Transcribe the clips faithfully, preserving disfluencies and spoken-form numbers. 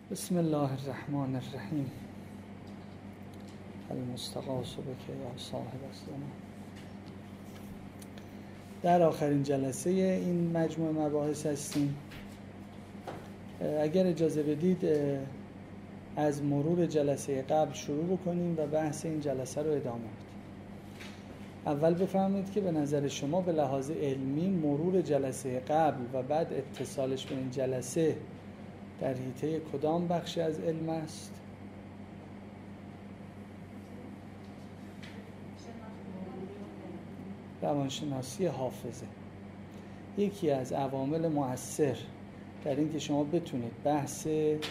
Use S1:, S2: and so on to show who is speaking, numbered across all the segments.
S1: بسم الله الرحمن الرحیم. المستغاث بک یا صاحب الزمان. در آخرین جلسه این مجموعه مباحث هستیم. اگر اجازه بدید از مرور جلسه قبل شروع بکنیم و بحث این جلسه رو ادامه بدیم. اول بفهمید که به نظر شما به لحاظ علمی مرور جلسه قبل و بعد اتصالش به این جلسه در حیطه کدام بخشی از علم است؟ روانشناسی حافظه. یکی از عوامل مؤثر در این که شما بتونید بحث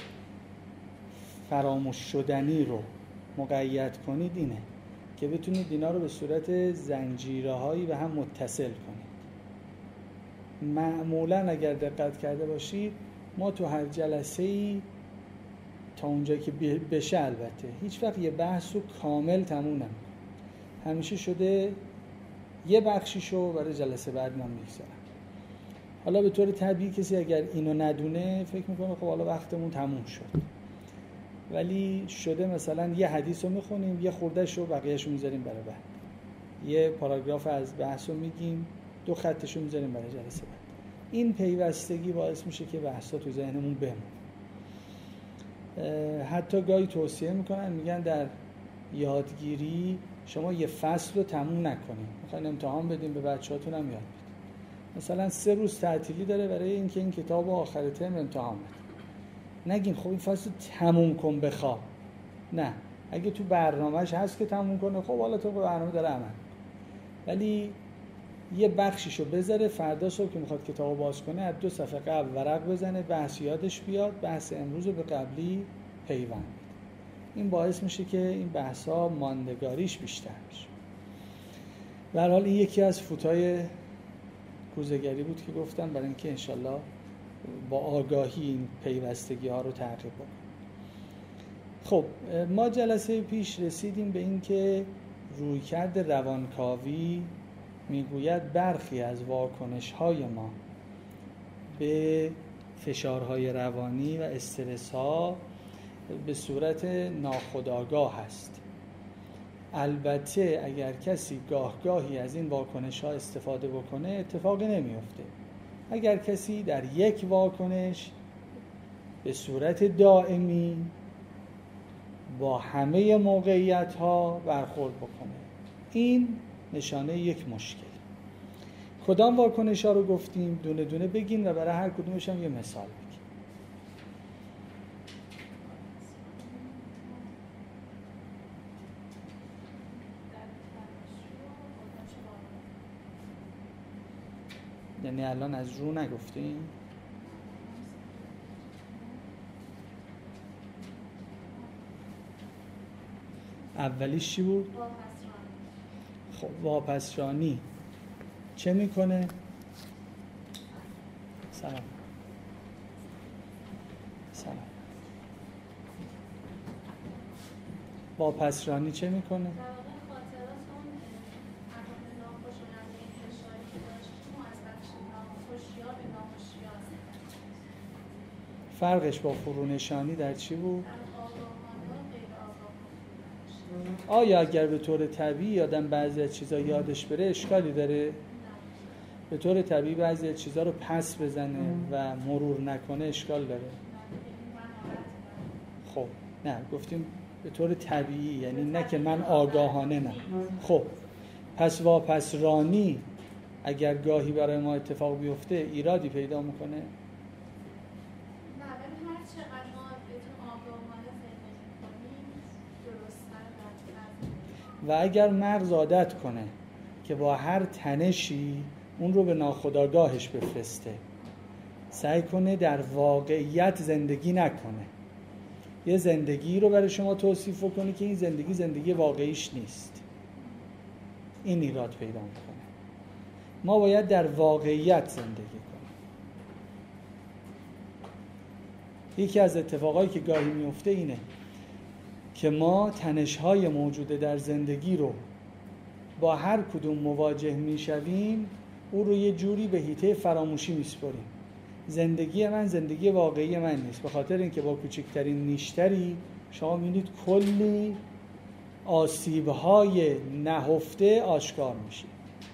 S1: فراموش شدنی رو مقید کنید اینه که بتونید اینا رو به صورت زنجیره‌هایی به هم متصل کنید. معمولاً اگر دقت کرده باشید ما تو هر جلسه‌ای تا اونجایی که بشه البته هیچ وقت یه بحث رو کامل تموم نمی‌کنیم. همیشه شده یه بخشیشو برای جلسه بعد من می‌گذارم. حالا به طور طبیعی کسی اگر اینو ندونه فکر می‌کنه خب حالا وقتمون تموم شد. ولی شده مثلا یه حدیث رو می‌خونیم، یه خورده‌شو رو بقیه‌شو می‌ذاریم برای بعد. یه پاراگراف از بحث رو میگیم، دو خطشو می‌ذاریم برای جلسه بعد. این پیوستگی باعث میشه که بحثا تو ذهنمون بمونه. حتی گاهی توصیه میکنن، میگن در یادگیری شما یه فصل رو تموم نکنید. میخواین امتحان بدیم به بچه‌هاتون هم یاد بدید. مثلا سه روز تعطیلی داره برای اینکه این کتاب رو آخر ترم امتحان بدید. نگین خب این فصل تموم کن بخواب. نه، اگه تو برنامه‌اش هست که تموم کنه خب حالا تو برنامه داره عمل. ولی یه بخشیشو بذاره فردا صبح که میخواد کتابو باز کنه از دو صفحه قبل ورق بزنه، بحث یادش بیاد، بحث امروز رو به قبلی پیوند بده. این باعث میشه که این بحث‌ها ماندگاریش بیشتر بشه. به هر حال این یکی از فوتای کوزه‌گری بود که گفتم برای اینکه انشالله با آگاهی این پیوستگی‌ها رو تعقیب کنیم. خب ما جلسه پیش رسیدیم به این که رویکرد روانکاوی میگوید برخی از واکنش‌های ما به فشارهای روانی و استرس‌ها به صورت ناخودآگاه است. البته اگر کسی گاه گاهی از این واکنش‌ها استفاده بکنه اتفاقی نمیفته. اگر کسی در یک واکنش به صورت دائمی با همه موقعیت‌ها برخورد بکنه، این نشانه یک مشکل. کدام واکنش‌ها رو گفتیم؟ دونه دونه بگین و برای هر کدومش هم یه مثال بگین. یعنی الان از رو نگفتیم؟ اولیش چی بود؟ خب واپسرانی چه میکنه؟ سلام سلام واپسرانی چه میکنه؟ فرقش با فرونشانی در چی بود؟ آیا اگر به طور طبیعی آدم بعضی از چیزا یادش بره اشکالی داره؟ به طور طبیعی بعضی از چیزا رو پس بزنه و مرور نکنه اشکال داره؟ خب نه، گفتیم به طور طبیعی، یعنی نه که من آگاهانه نه. خب پس واپسرانی اگر گاهی برای ما اتفاق بیفته ایرادی پیدا میکنه؟ و اگر مغز عادت کنه که با هر تنشی اون رو به ناخودآگاهش بفرسته، سعی کنه در واقعیت زندگی نکنه، یه زندگی رو برای شما توصیف کنه که این زندگی زندگی واقعیش نیست، این ایراد پیدا میکنه. ما باید در واقعیت زندگی کنیم. یکی از اتفاقایی که گاهی میفته اینه که ما تنش‌های موجوده در زندگی رو با هر کدوم مواجه میشویم، او رو یه جوری به حیطه فراموشی میسپاریم زندگی من زندگی واقعی من نیست، به خاطر اینکه با کوچکترین نیشتری شما می‌بینید کلی آسیب‌های نهفته آشکار میشه.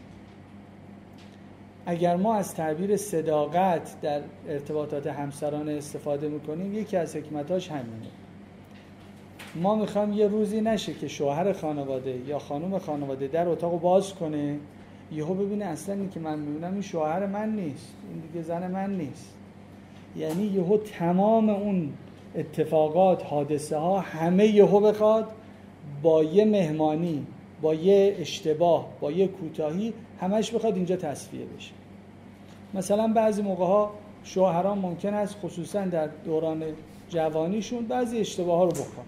S1: اگر ما از تعبیر صداقت در ارتباطات همسرانه استفاده میکنیم، یکی از حکمتاش همینه. ما میخوام یه روزی نشه که شوهر خانواده یا خانم خانواده در اتاقو باز کنه، یهو ببینه اصلا این که من میبینم این شوهر من نیست، این دیگه زن من نیست. یعنی یهو تمام اون اتفاقات، حادثه ها همه یهو بخواد با یه مهمانی، با یه اشتباه، با یه کوتاهی همش بخواد اینجا تصفیه بشه. مثلا بعضی موقع ها شوهران ممکن است خصوصا در دوران جوانیشون بعضی اشتباه ها رو بکنن.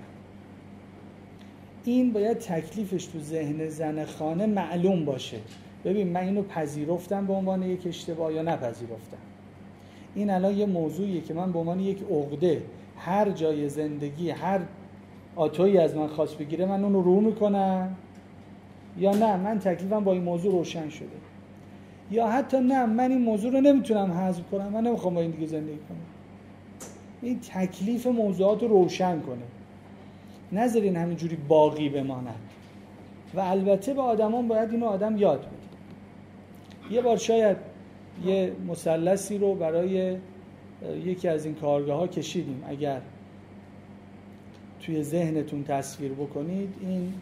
S1: این باید تکلیفش تو ذهن زن خانه معلوم باشه. ببین من اینو پذیرفتم به عنوان یک اشتباه یا نپذیرفتم. این الان یه موضوعیه که من به عنوان یک عقده هر جای زندگی هر آتویی از من خواست بگیره من اونو رو میکنم، یا نه من تکلیفم با این موضوع روشن شده، یا حتی نه من این موضوع رو نمیتونم حذف کنم، من نمیخوام با این دیگه زندگی کنم. این تکلیف موضوعات رو روشن کنه، نذارین همینجوری باقی بماند. و البته به آدمان باید اینو آدم یاد بده. یه بار شاید یه مثلثی رو برای یکی از این کارگاه ها کشیدیم، اگر توی ذهنتون تصویر بکنید این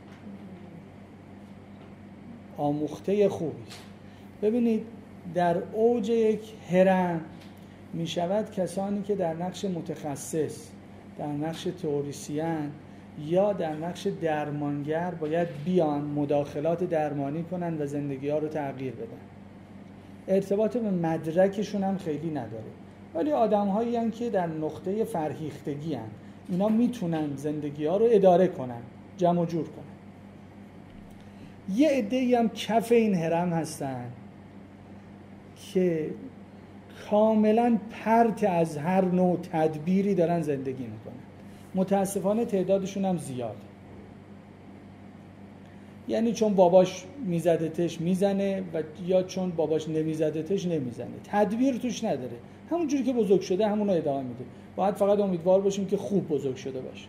S1: آموخته خوبی است. ببینید در اوج یک هرم می شود کسانی که در نقش متخصص، در نقش تئوریسین یا در نقش درمانگر باید بیان مداخلات درمانی کنن و زندگی ها رو تغییر بدن. ارتباط به مدرکشون هم خیلی نداره، ولی آدم هایی هستند که در نقطه فرهیختگی هستند. اینا میتونن زندگی ها رو اداره کنن، جمع و جور کنن. یه عده‌ای هم کف این هرم هستن که کاملا پرت از هر نوع تدبیری دارن زندگی میکنن. متاسفانه تعدادشون هم زیاده. یعنی چون باباش میزدتش میزنه و یا چون باباش نمیزدتش نمیزنه، تدبیر توش نداره، همونجوری که بزرگ شده همونو ادامه میده. باید فقط امیدوار باشیم که خوب بزرگ شده باشه.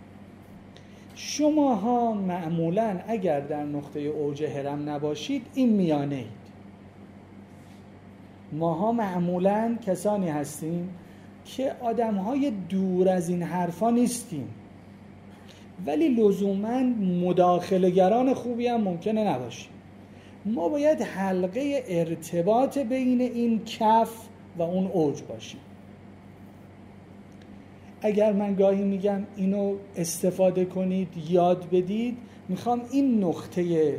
S1: شماها معمولاً اگر در نقطه اوج هرم نباشید این میانه اید. ماها معمولاً کسانی هستیم که آدم‌های دور از این حرفا نیستیم، ولی لزوماً مداخله‌گران خوبی هم ممکنه نباشیم. ما باید حلقه ارتباط بین این کف و اون اوج باشیم. اگر من گاهی میگم اینو استفاده کنید، یاد بدید، میخوام این نقطه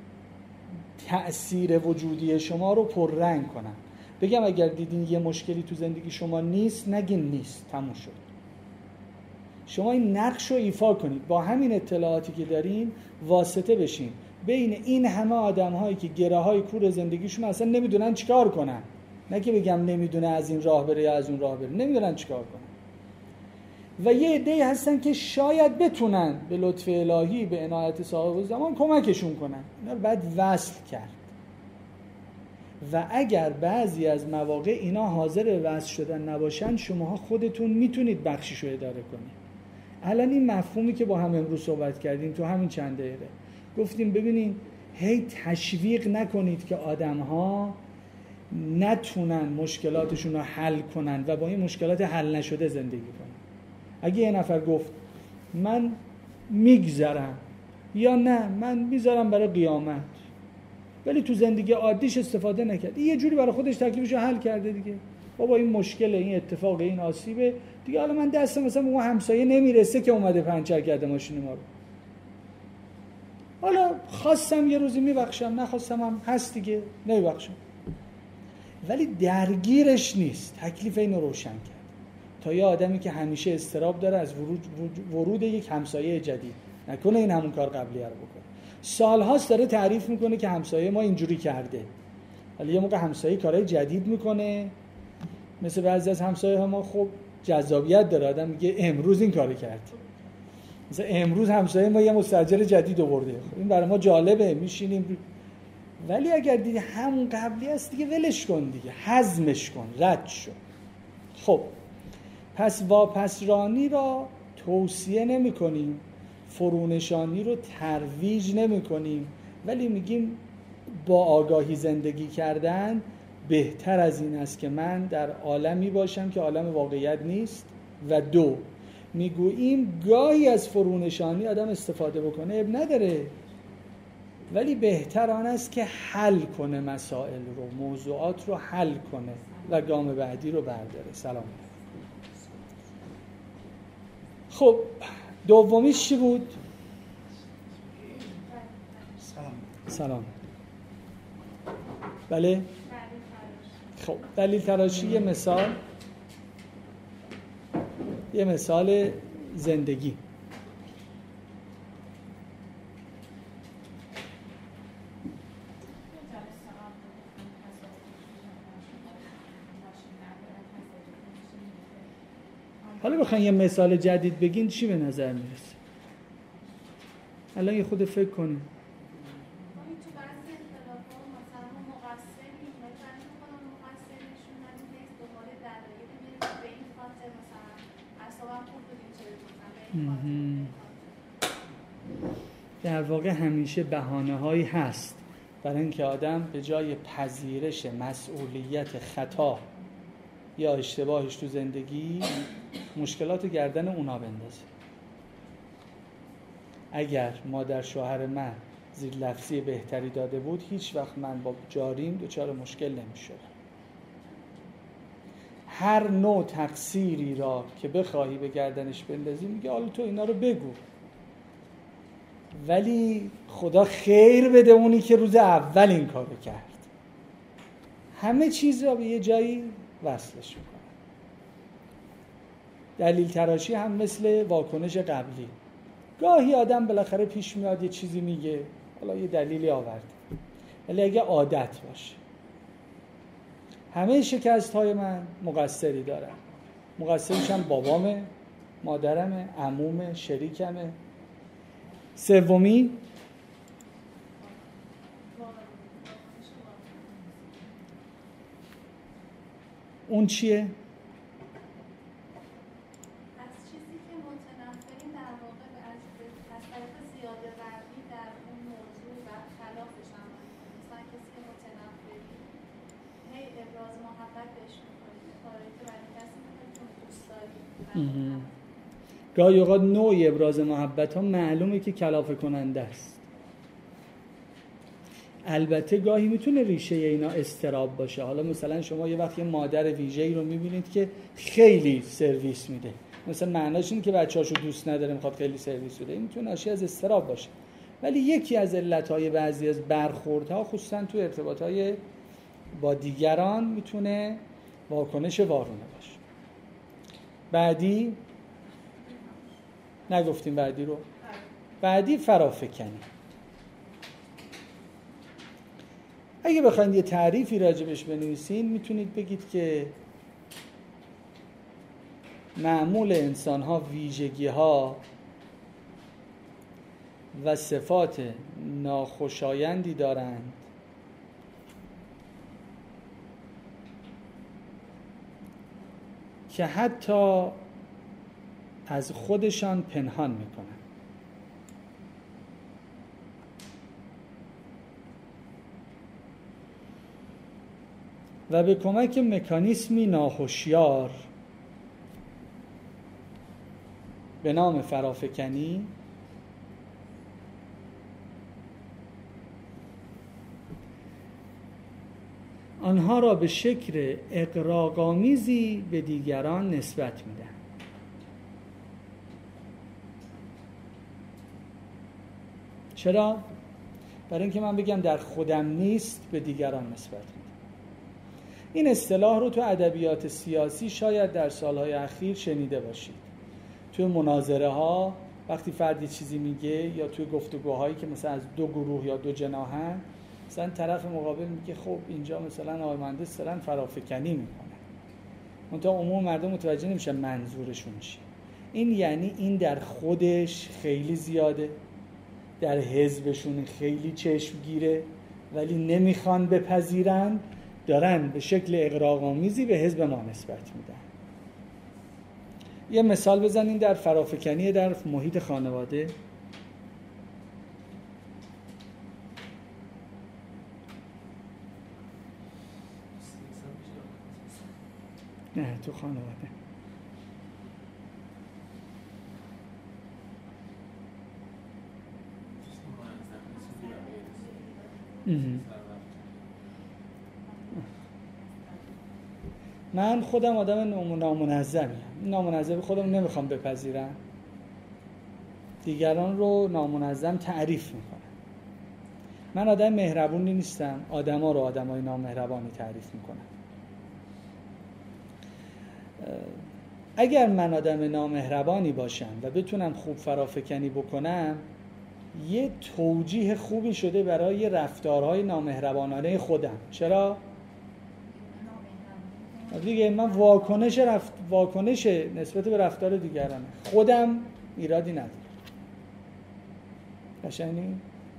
S1: تأثیر وجودی شما رو پررنگ کنم. بگم اگر دیدین یه مشکلی تو زندگی شما نیست، نگین نیست، تموم شد. شما این نقش رو ایفا کنید، با همین اطلاعاتی که دارین واسطه بشین بین این همه آدم هایی که گره های کور زندگیشون اصلا نمیدونن چیکار کنن. نه که بگم نمیدونه از این راه بره یا از اون راه بره، نمیدونن چیکار کنن. و یه عده‌ای هستن که شاید بتونن به لطف الهی، به عنایت صاحب زمان کمکشون کنن. اینا رو باید وصل کرد. و اگر بعضی از مواقع اینا حاضر وصل شدن نباشن، شماها خودتون میتونید بخشش رو اداره کنید. الان این مفهومی که با هم امروز صحبت کردیم تو همین چند دقیقه گفتیم ببینین هی تشویق نکنید که آدم‌ها نتونن مشکلاتشون رو حل کنن و با این مشکلات حل نشده زندگی کنن. اگه یه نفر گفت من میگذرم یا نه من میذارم برای قیامت، ولی تو زندگی عادیش استفاده نکرد، یه جوری برای خودش تکلیفش رو حل کرده دیگه. بابا این مشکل، این اتفاق، این آسیبه دیگه، حالا من دستم مثلا به اون همسایه نمیرسه که اومده پنچر کرده ماشین ما رو، حالا خواستم یه روزی میبخشم، نخواستم هم هست دیگه نمیبخشم. ولی درگیرش نیست، تکلیف اینو روشن کرد. تا یه آدمی که همیشه استراب داره از ورود, ورود یک همسایه جدید، نکنه این همون کار قبلیه رو بکنه. سالهاست داره تعریف میکنه که همسایه ما اینجوری کرده، ولی یه موقع همسایه کارهای جدید میکنه. مثل بعضی از همسایه ها ما خب جذابیت داره، آدم میگه امروز این کارو کرد. مثلا امروز همسایه ما یه مستاجر جدید آورده، خب این برای ما جالبه، میشینیم. ولی اگر دیگه همون قبلی است دیگه ولش کن دیگه، هضمش کن، رد شو. خب پس واپسرانی را توصیه نمی کنیم، فرونشانی رو ترویج نمی کنیم، ولی میگیم با آگاهی زندگی کردن بهتر از این است که من در عالمی باشم که عالم واقعیت نیست. و دو، میگوییم گاهی از فرونشانی آدم استفاده بکنه اب نداره، ولی بهتر آن است که حل کنه، مسائل رو، موضوعات رو حل کنه و گام بعدی رو برداره. سلام. خب دومیش چی بود؟
S2: سلام.
S1: سلام. بله؟ خب دلیل تراشی یه مثال یه مثال زندگی. حالا بخواین یه مثال جدید بگین چی به نظر میرسه؟ الان یه خود فکر کنیم. در واقع همیشه بهانه‌هایی هست برای اینکه آدم به جای پذیرش مسئولیت خطا یا اشتباهش تو زندگی مشکلات گردن اونا بندازه. اگر مادر شوهر من زیر لفظی بهتری داده بود، هیچ وقت من با جاریم دچار مشکل نمی‌شدم. هر نوع تقصیری را که بخواهی به گردنش بندازی میگه حالا تو اینا رو بگو، ولی خدا خیر بده اونی که روز اول این کارو کرد. همه چیز را به یه جایی وصلش میکنه. دلیل تراشی هم مثل واکنش قبلی. گاهی آدم بالاخره پیش میاد یه چیزی میگه، حالا یه دلیلی آورده، ولی اگه عادت باشه همه شکست های من مقصری دارم، مقصرش هم بابامه، مادرمه، عمومه، شریکمه. سومی اون چیه؟
S3: از چیزی که متنفرین در واقع از از طریق زیاده روی در اون موضوع و خلافش عمل کنید. مثلا کسی که متنفرین هی ابراز محبت بهش میکنید، کاری که برای کسی میکنید دوست دارید.
S1: گاهی اوقات نوع ابراز محبت ها معلومه که کلافه کننده است. البته گاهی میتونه ریشه اینا استراب باشه. حالا مثلا شما یه وقت یه مادر ویژه‌ای رو میبینید که خیلی سرویس میده، مثلا معناش اینه که بچه‌هاشو دوست نداره میخواد خیلی سرویس بده، این میتونه ناشی از استراب باشه. ولی یکی از علتهای بعضی از برخوردها خصوصا تو ارتباطهای با دیگران میتونه واکنش وارونه باشه. بعدی نگفتیم بعدی رو. بعدی فرافکنی. اگه بخواید یه تعریفی راجبش بنویسین میتونید بگید که معمول انسان ها ویژگی ها و صفات ناخوشایندی دارند که حتی از خودشان پنهان میکنن. و به کمک مکانیسمی ناهوشیار به نام فرافکنی آنها را به شکل اغراق‌آمیزی به دیگران نسبت میدن. چرا؟ برای اینکه من بگم در خودم نیست، به دیگران نسبت میدم. این اصطلاح رو تو ادبیات سیاسی شاید در سالهای اخیر شنیده باشید. تو مناظره ها وقتی فردی چیزی میگه یا توی گفتگوهایی که مثلا از دو گروه یا دو جناحن، مثلا طرف مقابل میگه خب اینجا مثلا آقای مهندس دارن فرافکنی میکنن، منتها عموم مردم متوجه نمیشن منظورشون چیه. این یعنی این در خودش خیلی زیاده، در حزبشون خیلی چشمگیره، ولی نمیخوان بپذیرن، دارن به شکل اغراق‌آمیزی به حزب ما نسبت میدن. یه مثال بزنین در فرافکنی در محیط خانواده. نه تو خانواده. من خودم آدم نامنظمیم. نامنظم خودم نمیخوام بپذیرم. دیگران رو نامنظم تعریف میکنم. من آدم مهربونی نیستم. آدما رو آدمای نامهربانی تعریف میکنم. اگر من آدم نامهربانی باشم و بتونم خوب فرافکنی بکنم، یه توجیه خوبی شده برای رفتارهای نامهربانانه خودم. چرا؟ دیگه من واکنش رفت... واکنش نسبت به رفتار دیگرانه. خودم ایرادی نداره. قشنگی؟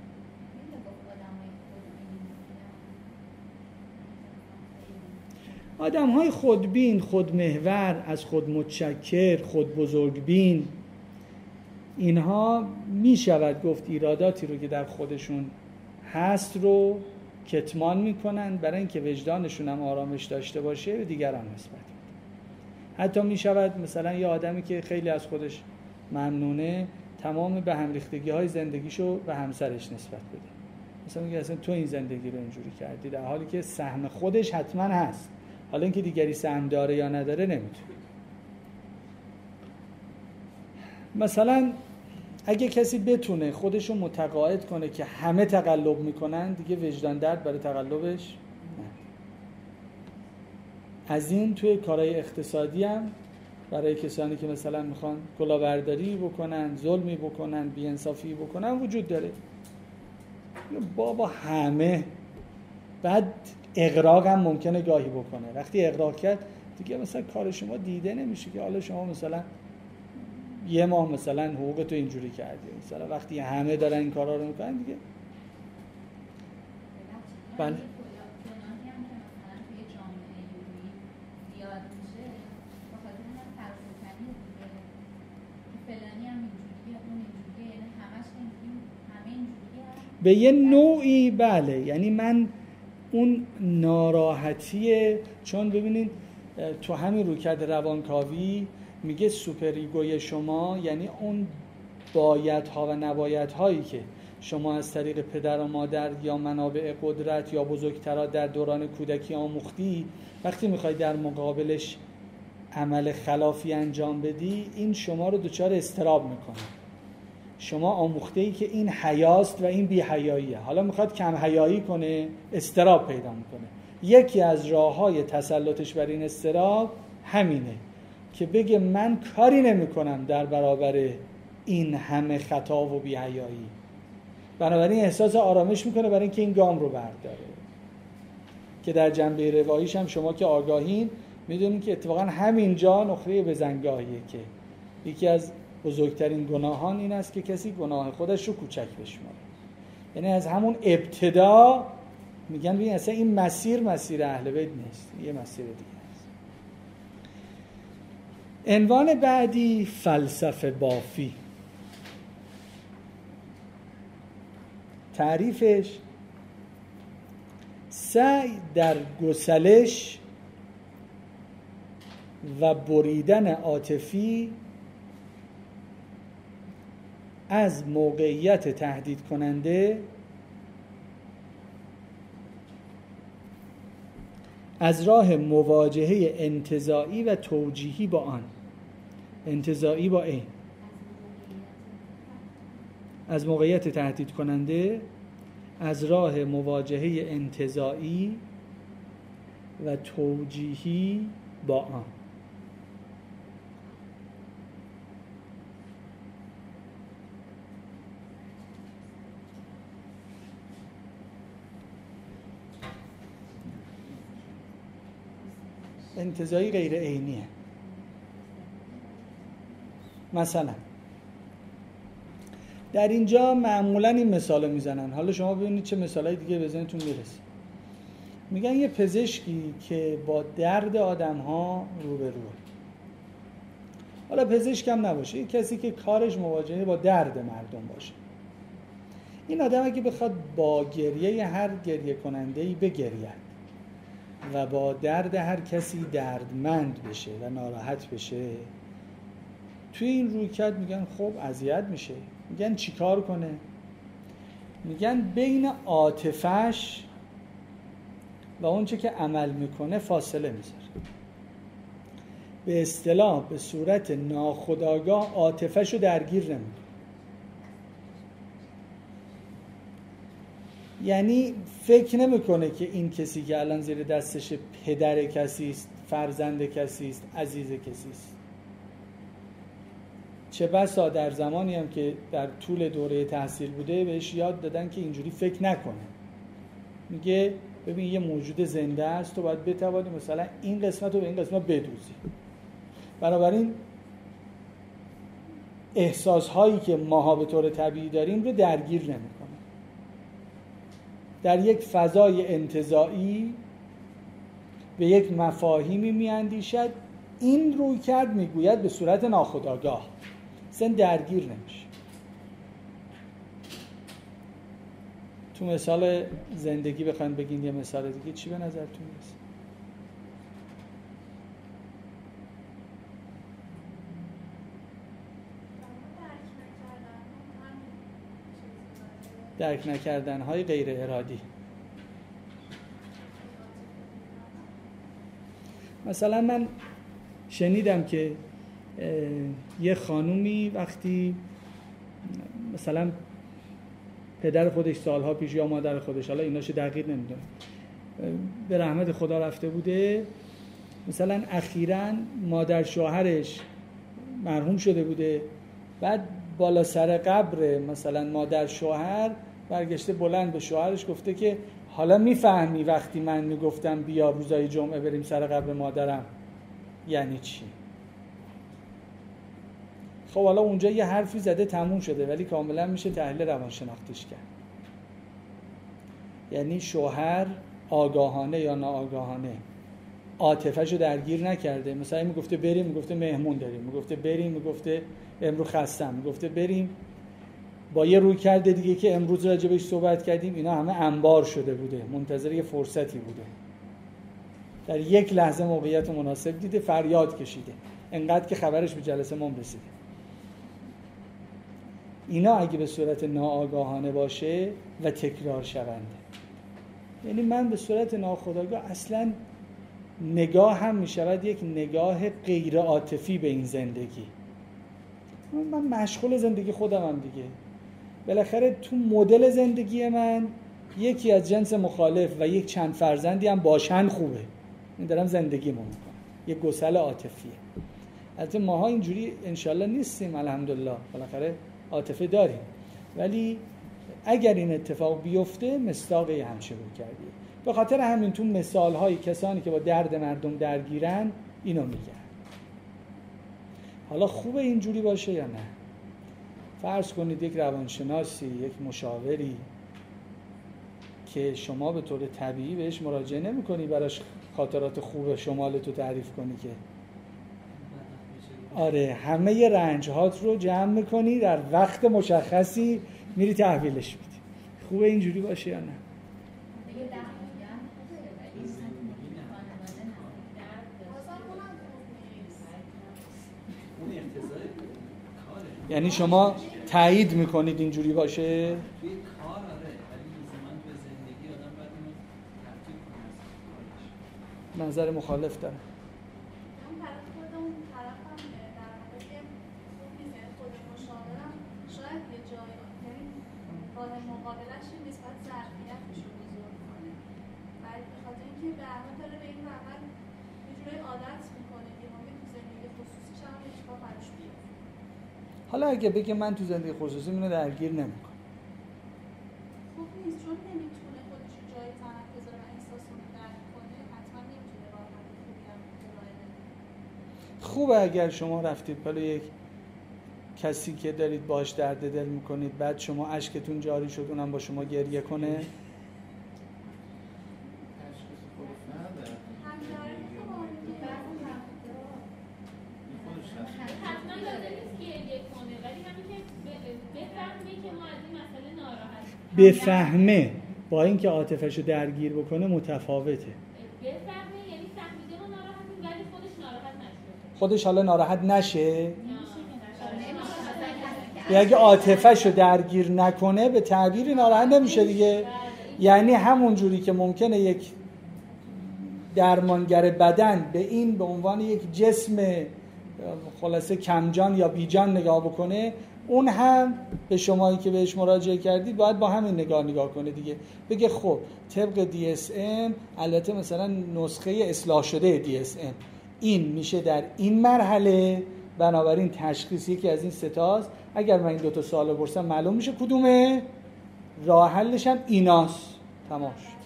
S1: آدم های خودبین، خودمحور، از خود متشکر، خود بزرگبین، اینها می شود گفت ایراداتی رو که در خودشون هست رو کتمان می کنن برای اینکه وجدانشون هم آرامش داشته باشه به دیگران نسبت بده. حتی می شود مثلا یه آدمی که خیلی از خودش ممنونه تمام به هم ریختگی های زندگیشو به همسرش نسبت بده. مثلا میگه اصلا تو این زندگی رو اینجوری کردی، در حالی که سهم خودش حتما هست. حالا اینکه دیگری سهم داره یا نداره نمیتونه. مثلا اگه کسی بتونه خودشو متقاعد کنه که همه تقلب میکنن، دیگه وجدان درد برای تقلبش نه. از این توی کارهای اقتصادی هم برای کسانی که مثلا میخوان کلاهبرداری بکنن، ظلمی بکنن، بی‌انصافی بکنن وجود داره. بابا همه، بعد اغراق هم ممکنه گاهی بکنه. وقتی اغراق کرد دیگه مثلا کار شما دیده نمیشه که حالا شما مثلا یه ماه مثلا حقوقتو اینجوری کردی. مثلا وقتی همه دارن این کارا رو میکنن دیگه بله به یه نوعی بله. یعنی من اون ناراحتیه، چون ببینید تو همین رویکرد روانکاوی میگه سوپر ایگوی شما یعنی اون بایدها و نبایدهایی که شما از طریق پدر و مادر یا منابع قدرت یا بزرگترها در دوران کودکی آموختی، وقتی میخوای در مقابلش عمل خلافی انجام بدی، این شما رو دچار اضطراب میکنه. شما آموخته ای که این حیاست و این بی حیاییه. حالا میخواد کم حیایی کنه، اضطراب پیدا میکنه. یکی از راههای تسلطش بر این اضطراب همینه که بگه من کاری نمیکنم در برابر این همه خطا و بی حیایی. بنابراین احساس آرامش میکنه برای اینکه این گام رو برداره. که در جنبه رواییش هم شما که آگاهین میدونید که اتفاقا همینجا نقطه بزنگاهیه که یکی از بزرگترین گناهان این است که کسی گناه خودش رو کوچک بشماره. یعنی از همون ابتدا میگن ببین اصلا این مسیر مسیر اهل بیت نیست، یه مسیر دیگه است. عنوان بعدی فلسفه بافی. تعریفش سعی در گسلش و بریدن عاطفی از موقعیت تهدید کننده، از راه مواجهه انتزاعی و توجیهی با آن. انتزاعی با این از موقعیت تهدید کننده، از راه مواجهه انتزاعی و توجیهی با آن. انتزاعی غیر عینیه. مثلا در اینجا معمولا این مثال میزنن، حالا شما ببینید چه مثالای دیگه به ذهنتون میرسه. میگن یه پزشکی که با درد آدم ها روبروه، حالا پزشک هم نباشه، یک کسی که کارش مواجهه با درد مردم باشه. این آدم اگه بخواد با گریه هر گریه کننده‌ای بگرید و با درد هر کسی دردمند بشه و ناراحت بشه، توی این رویکرد میگن خب اذیت میشه. میگن چیکار کنه؟ میگن بین عاطفش و اونچه که عمل میکنه فاصله میذاره. به اصطلاح به صورت ناخودآگاه عاطفش رو درگیر نمیکنه. یعنی فکر نمیکنه که این کسی که الان زیر دستش پدر کسی است، فرزند کسی است، عزیز کسی است. چه بسا در زمانی هم که در طول دوره تحصیل بوده بهش یاد دادن که اینجوری فکر نکنه. میگه ببین یه موجود زنده است، تو باید بتوانی مثلا این قسمت رو به این قسمت بدوزی. بنابراین احساس‌هایی که ماها به طور طبیعی داریم رو درگیر نمی‌کنه. در یک فضای انتزاعی به یک مفاهیمی میاندیشد. این رویکرد میگوید به صورت ناخودآگاه، اصلا درگیر نمیشه. تو مثال زندگی بخواید بگین یه مثال دیگه چی به نظرتون میاد؟ درک نکردن های غیر ارادی. مثلا من شنیدم که یه خانومی وقتی مثلا پدر خودش سالها پیش یا مادر خودش، حالا ایناشو دقیق نمیدونم، به رحمت خدا رفته بوده، مثلا اخیراً مادر شوهرش مرحوم شده بوده، بعد بالا سر قبر مثلا مادر شوهر برگشته بلند به شوهرش گفته که حالا میفهمی وقتی من میگفتم بیا روزای جمعه بریم سر قبر مادرم یعنی چی؟ خب حالا اونجا یه حرفی زده تموم شده، ولی کاملا میشه تحلیل روانشناختیش کرد. یعنی شوهر آگاهانه یا ناآگاهانه عاطفه‌شو درگیر نکرده. مثلا میگفته بریم، میگفته مهمون داریم، میگفته بریم، میگفته امروز خستم، میگفته بریم، با یه روی کرده دیگه که امروز راجبش صحبت کردیم، اینا همه انبار شده بوده، منتظر یه فرصتی بوده. در یک لحظه موقعیت مناسب دیده، فریاد کشیده، انقدر که خبرش به جلسه ما رسیده. اینا اگه به صورت ناآگاهانه باشه و تکرار شونده، یعنی من به صورت ناخودآگاه اصلاً نگاه هم میشود یک نگاه غیر عاطفی به این زندگی. من مشغول زندگی خودم هم دیگه. بالاخره تو مدل زندگی من یکی از جنس مخالف و یک چند فرزندی هم باشن خوبه. من دارم زندگیمو میکنم. یک گسل عاطفیه. البته ماها اینجوری انشالله نیستیم، الحمدلله. بالاخره عاطفه داریم. ولی اگر این اتفاق بیفته مصداقی همچه رو کردی. به خاطر همین تو مثال‌های کسانی که با درد مردم درگیرن اینو میگن. حالا خوبه اینجوری باشه یا نه؟ فرض کنید یک روانشناسی، یک مشاوری که شما به طور طبیعی بهش مراجعه نمی‌کنی براش خاطرات خوب شمالتو تعریف کنی که آره همه رنج‌هات رو جمع می‌کنی، در وقت مشخصی میری تحویلش میدی. خوبه اینجوری باشه یا نه؟ یعنی شما تایید میکنید اینجوری باشه؟
S2: توی کار آره، ولی لزوما به زندگی آدم باید اینو ترتیب کنه.
S1: نظر مخالف داره.
S3: اون طرف خود اون طرف هم در واقع که خوب نیست، خود مشاورم شاید یه جایی یعنی حال مقابلش نسبت ظرفیتش رو بزرگ کنه. بعد به خاطر اینکه به هر حال داره به این عمل یه جوری عادت میکنه که ممکن تو زندگی خصوصیش هم اتفاق براش بیفته.
S1: حالا اگه بگه من تو زندگی خصوصی منو درگیر نمیکنم،
S3: خوب نیست، چون نمیتونه خودش رو جای طرف بذاره و احساس رو درک کنه، حتما نمیتونه راحت خوبی هم ارائه بده.
S1: خوبه اگر شما رفتید پلو یک کسی که دارید باش درد دل میکنید، بعد شما اشکتون جاری شد اونم با شما گریه کنه.
S3: همدردی که با اون که
S1: بفهمه با اینکه عاطفه‌شو درگیر بکنه متفاوته.
S4: بفهمه یعنی فهمیده و ناراحت ولی خودش ناراحت نشه.
S1: خودش حالا ناراحت نشه؟ یا اگه عاطفه‌شو درگیر نکنه به تعبیر ناراحت نمیشه دیگه. یعنی همون جوری که ممکنه یک درمانگر بدن به این به عنوان یک جسم خلاصه کمجان یا بیجان نگاه بکنه، اون هم به شمایی که بهش مراجعه کردید باید با همین نگاه نگاه کنه دیگه. بگه خب طبق دی اس ام، البته مثلا نسخه اصلاح شده دی اس ام این میشه در این مرحله، بنابراین تشخیص یکی از این ستاست. اگر من این دو تا سوال بپرسم معلوم میشه کدومه، راه حلش هم ایناست. تمام شد.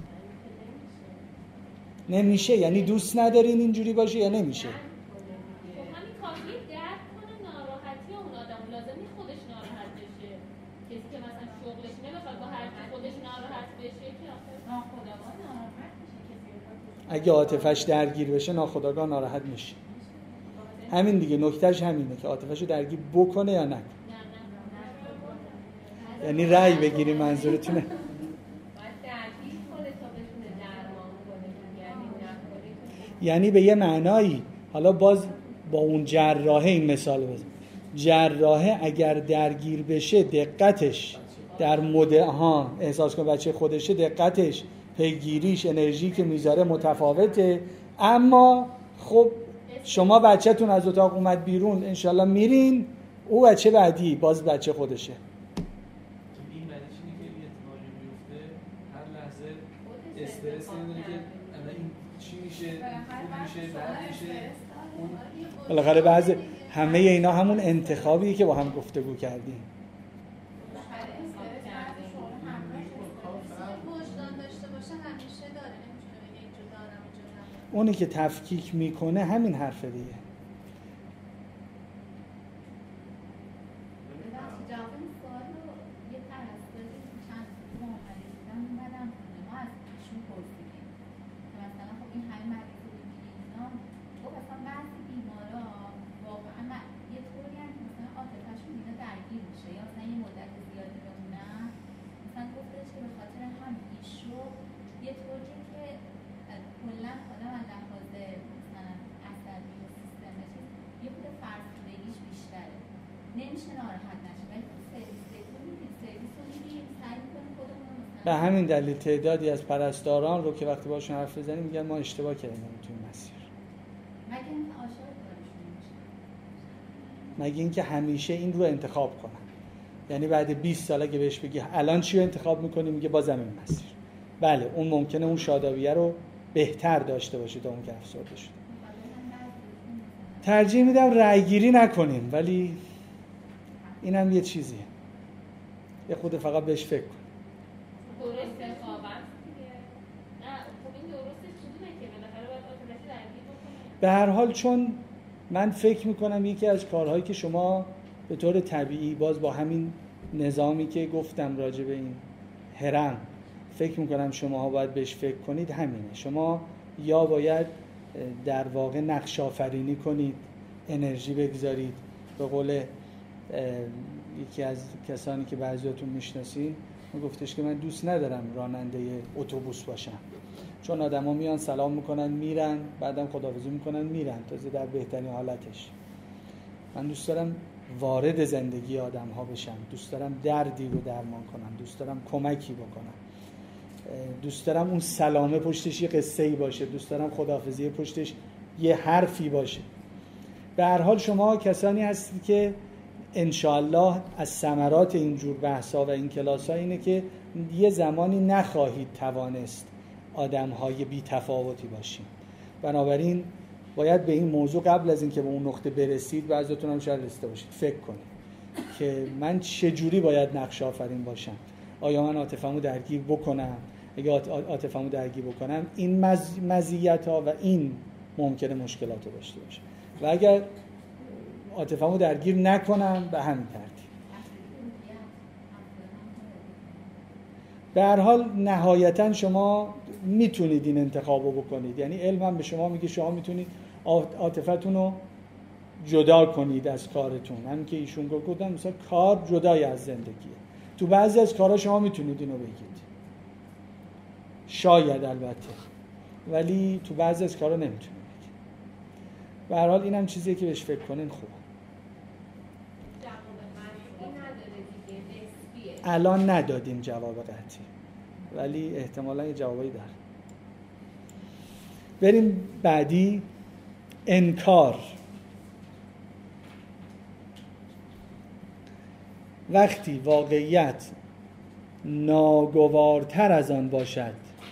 S1: نمیشه یعنی دوست ندارین اینجوری باشه یا نمیشه؟ اگه عاطفه‌اش درگیر بشه ناخودآگاه ناراحت میشه. همین دیگه، نکتهش همینه که عاطفه‌شو درگیر بکنه یا نکنه. یعنی رأی بگیری منظورتونه. یعنی به یه معنایی، حالا باز با اون جراحه این مثال بزن. جراحه اگر درگیر بشه دقتش در مد ها احساس کنه بچه خودشه، دقتش، پیگیریش، انرژی که میذاره متفاوته. اما خب شما بچه‌تون از اتاق اومد بیرون، انشالله میرین، او بچه بعدی باز بچه خودشه.
S2: این معنیش اینه که این اتفاقی میفته هر لحظه استرس میدونه که الان این چی میشه، خوب میشه، بد میشه.
S1: بالاخره بعضی همه اینا همون انتخابیه که با هم گفتگو کردیم. اونی که تفکیک میکنه همین حرفه دیگه. به همین دلیل تعدادی از پرستاران رو که وقتی باشون حرف بزنیم میگن ما اشتباه کردیم تو این مسیر.
S3: مگه اینکه عاشق کارشون میشه.
S1: مگه اینکه همیشه این رو انتخاب کنن. یعنی بعد بیست سال اگه بهش بگی الان چی رو انتخاب میکنی، میگه بازم این مسیر. بله اون ممکنه اون شادابیه رو بهتر داشته باشه تا اون که افسرده شده. ترجیح میدم رأیگیری نکنیم، ولی اینم یه چیزیه. یه خود فقط بهش فکر کن.
S4: درست رقابت دیگه. نه خب این درستش چطوره که بالاخره باید عاطفه‌اش درگیر بکنه.
S1: به هر حال چون من فکر میکنم یکی از کارهایی که شما به طور طبیعی باز با همین نظامی که گفتم راجع به این هرم فکر میکنم شماها باید بهش فکر کنید همینه. شما یا باید در واقع نقش آفرینی کنید، انرژی بگذارید. به قول یکی از کسانی که بعضیاتون میشناسین گفتش که من دوست ندارم راننده اتوبوس باشم، چون آدما میان سلام میکنن میرن، بعدم خداحافظی میکنن میرن، تازه در بهترین حالتش. من دوست دارم وارد زندگی آدم ها بشم، دوست دارم دردی رو درمان کنم، دوست دارم کمکی بکنم، دوست دارم اون سلامه پشتش یه قصه‌ای باشه، دوست دارم خداحافظی پشتش یه حرفی باشه. به هر حال شما کسانی هستید که انشاءالله از ثمرات اینجور بحثا و این کلاس ها اینه که یه زمانی نخواهید توانست آدم های بی تفاوتی باشید. بنابراین باید به این موضوع قبل از اینکه به اون نقطه برسید، بعضیتون هم شاید رسیده باشید، فکر کنید که من چجوری باید نقش آفرین باشم. آیا من عاطفه‌مو درگیر بکنم؟ اگه عاطفه‌مو درگیر بکنم این مزیت ها و این ممکنه مشکلات رو داشته باشه، و اگر عاطفه‌مو درگیر نکنم به همین ترتیب. به هر حال نهایتاً شما میتونید این انتخابو بکنید. یعنی علمم به شما میگه شما میتونید عاطفتون رو جدا کنید از کارتون. همین که ایشون گفتن مثلا کار جدای از زندگیه. تو بعضی از کارها شما میتونید اینو بگید، شاید البته، ولی تو بعضی از کارها نمیتونید بگید. به هر حال اینم چیزیه که بهش فکر کنین خوبه. الان ندادیم جواب قطعی، ولی احتمالا یه جوابی داره. بریم بعدی. انکار. وقتی واقعیت ناگوارتر از آن باشد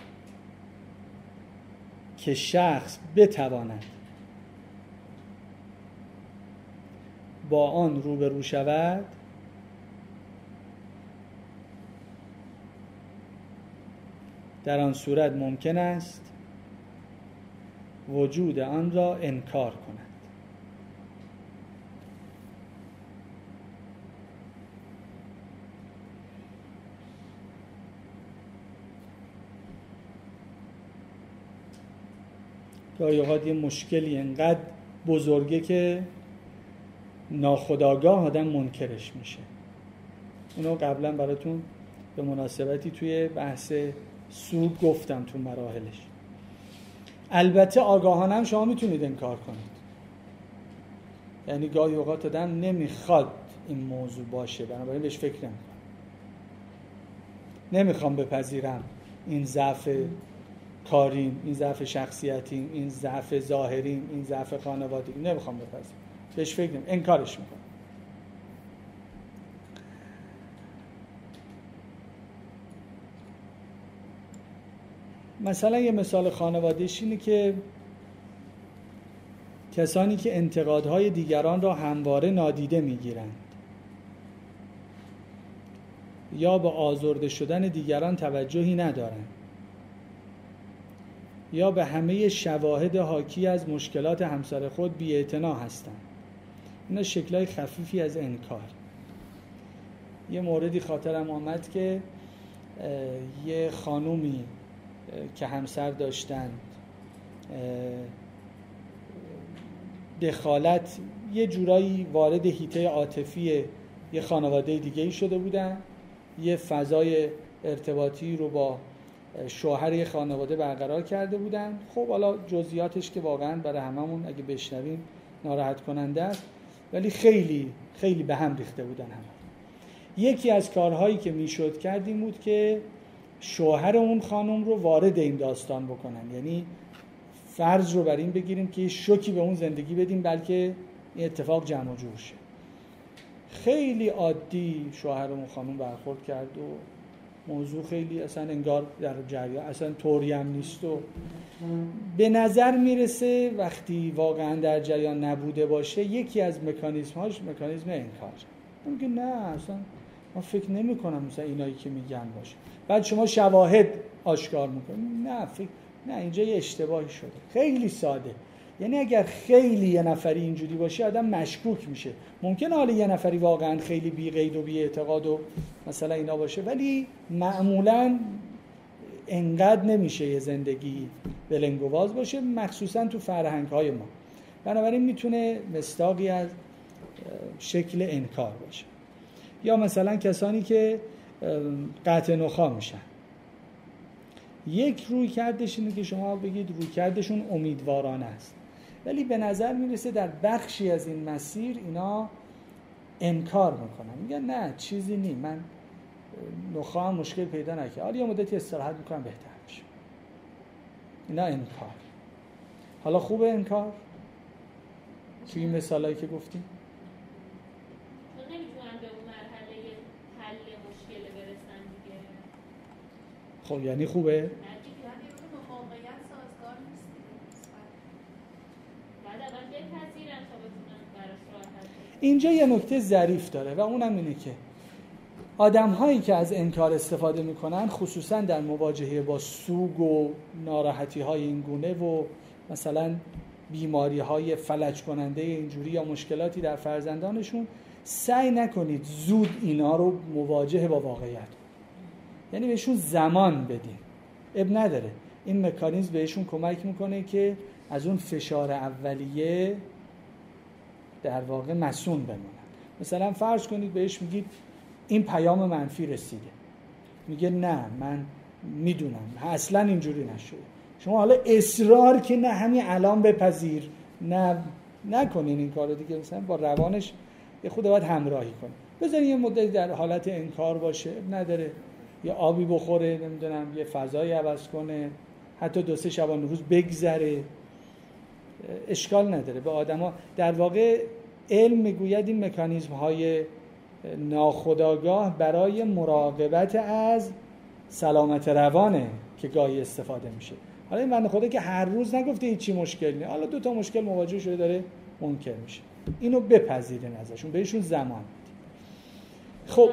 S1: که شخص بتواند با آن روبرو شود، در آن صورت ممکن است وجود آن را انکار کند. گاهی اوقات یه مشکلی انقدر بزرگه که ناخودآگاه آدم منکرش میشه. اونو قبلا براتون به مناسبتی توی بحث سوگ گفتم تو مراحلش. البته آگاهانه هم شما میتونید انکار کنید. یعنی گاهی اوقات آدم نمیخواد این موضوع باشه، بنابراین بهش فکر نمیکنه. نمیخوام بپذیرم این ضعف کاریم، این ضعف شخصیتیم، این ضعف ظاهریم، این ضعف خانوادگی، نمیخوام بپذیرم. بهش فکر نمیکنم، انکارش میکنم. مثلا یه مثال خانواده‌ایش اینه که کسانی که انتقادهای دیگران را همواره نادیده میگیرند یا به آزرده شدن دیگران توجهی ندارند یا به همه شواهد حاکی از مشکلات همسر خود بی‌اعتنا هستند. اینا شکل‌های خفیفی از انکار. یه موردی خاطرم آمد که یه خانومی که همسر داشتن دخالت یه جورایی وارد حیطه عاطفی یه خانواده دیگه‌ای شده بودن، یه فضای ارتباطی رو با شوهر یه خانواده برقرار کرده بودن. خب حالا جزئیاتش که واقعا برای هممون اگه بشنویم ناراحت کننده است، ولی خیلی خیلی به هم ریخته بودن همه. یکی از کارهایی که میشد کرد این بود که شوهر اون خانم رو وارد این داستان بکنن، یعنی فرض رو بر این بگیریم که شوکی به اون زندگی بدیم بلکه این اتفاق جمع جور شه. خیلی عادی شوهر اون خانم برخورد کرد و موضوع خیلی اصلا انگار در جریان، اصلا طوری هم نیست و به نظر میرسه وقتی واقعا در جریان نبوده باشه یکی از مکانیزم هاش مکانیزم انکار. میگه نه اصلا من فکر نمی کنم مثلا اینایی که میگن باشه. بعد شما شواهد آشکار میکنید نه فکر نه اینجا یه اشتباهی شده. خیلی ساده. یعنی اگر خیلی یه نفری اینجوری باشه آدم مشکوک میشه. ممکنه حالا یه نفری واقعا خیلی بی قید و بی اعتقاد و مثلا اینا باشه، ولی معمولا انقدر نمیشه یه زندگی بلنگواز باشه، مخصوصا تو فرهنگ‌های ما. بنابراین میتونه مصداقی از شکل انکار باشه. یا مثلا کسانی که قطع نخاع میشن، یک روی کردش اینه که شما بگید روی کردشون امیدوارانه است، ولی به نظر میرسه در بخشی از این مسیر اینا انکار میکنن، میگن نه چیزی نی، من نخاعم مشکل پیدا نکرد، حالا یه مدتی استراحت میکنم بهتر میشه. اینا انکار. حالا خوبه انکار؟ توی این مثالایی که گفتیم خب یعنی خوبه؟ اینجا یه نکته ظریف داره و اونم اینه که آدم هایی که از انکار استفاده میکنن خصوصا در مواجهه با سوگ و ناراحتی های این گونه و مثلا بیماری های فلج کننده اینجوری یا مشکلاتی در فرزندانشون، سعی نکنید زود اینا رو مواجهه با واقعیت، یعنی بهشون زمان بدین. اب نداره، این مکانیزم بهشون کمک میکنه که از اون فشار اولیه در واقع مسئول بمونن. مثلا فرض کنید بهش میگید این پیام منفی رسیده، میگه نه من میدونم اصلا اینجوری نشده. شما حالا اصرار که نه همین الان بپذیر، نه نکنین این کارو دیگه، مثلا با روانش یه خود باید همراهی کنین، بذارین یه مدتی در حالت انکار باشه، نداره یه آبی بخوره، نمیدونم یه فضایی عوض کنه، حتی دو سه شبانه روز بگذره، اشکال نداره. به آدما در واقع علم میگوید این مکانیزم های ناخودآگاه برای مراقبت از سلامت روانه که گاهی استفاده میشه. حالا این بنده خدا که هر روز نگفته هیچی مشکل نیست، حالا دو تا مشکل مواجه شده داره منکر میشه، اینو بپذیرین ازشون، بهشون زمان بدید. خب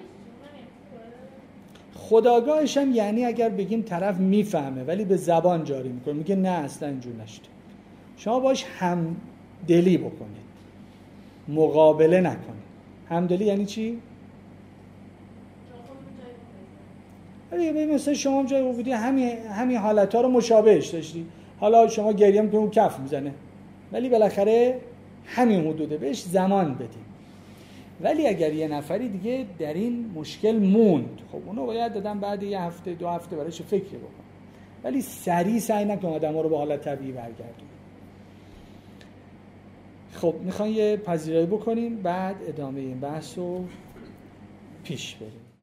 S1: خودآگاهش هم یعنی اگر بگیم طرف میفهمه ولی به زبان جاری میکنه، میگه نه اصلا اینجور نشده، شما باش همدلی بکنید، مقابله نکنید. همدلی یعنی چی؟ آره مثلا شما هم جای بودی همین همین حالت‌ها رو مشابهش داشتی، حالا شما گریه می‌کنی اون کف میزنه، ولی بالاخره همین حدوده، بهش زمان بدیم. ولی اگر یه نفری دیگه در این مشکل موند، خب اونو باید دادن بعد یه هفته دو هفته برایش فکر بکن، ولی سریع سعی نکن آدم‌ها رو به حالت طبیعی برگردون. خب میخوان یه پذیرایی بکنیم، بعد ادامه این بحث رو پیش بریم.